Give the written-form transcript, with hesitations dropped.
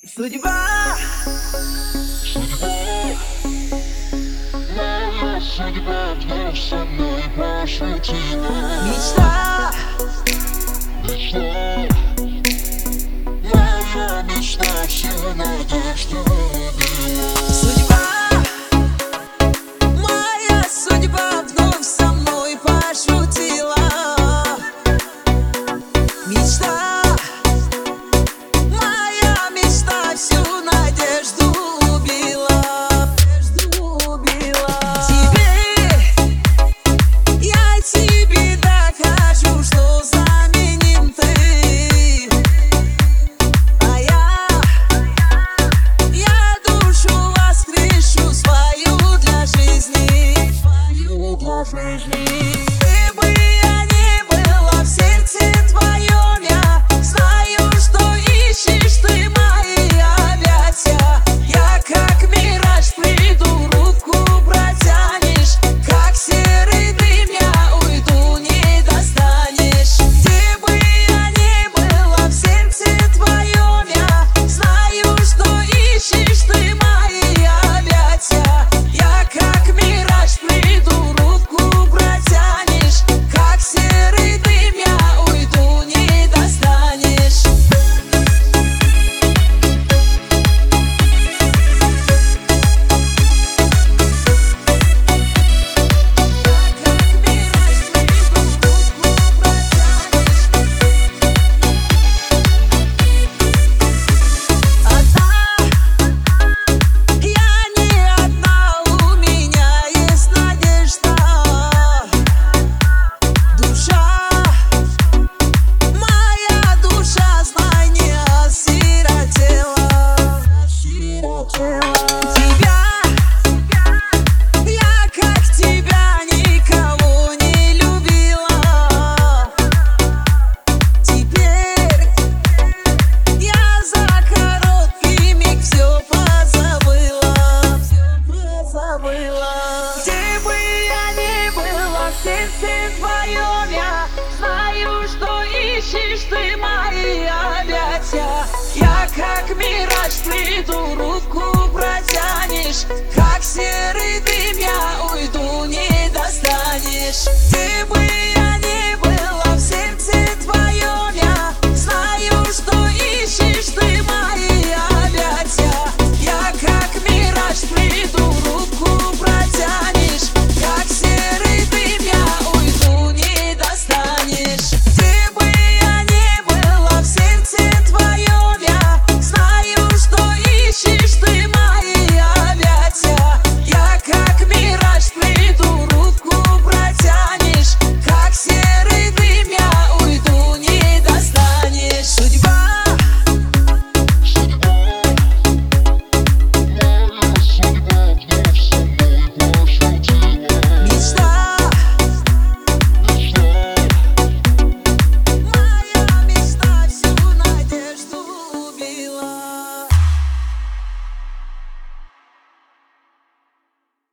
Судьба, моя судьба вновь со мной пошутила. мечта, Моя мечта всю надежду убила. судьба, моя судьба вновь со мной пошутила. Мечта, моя мечта всю надежду убила. Теперь я тебе докажу, что заменим ты. А я душу воскрешу свою для жизни. Где бы я ни была, в сердце твоем я знаю, что ищешь ты мои объятия. Я как мираж приду, руку протянешь, как серый дым я уйду, не достанешь. Где бы я ни была, в сердце твоем я знаю, что ищешь ты мои объятия. Я как мираж приду, руку протянешь, как серый дым я уйду, не достанешь. Где бы я ни была, в сердце твоем я знаю, что ищешь ты мои объятия. Я как мираж приду, руку протянешь, как серый дым я уйду, не достанешь. Где бы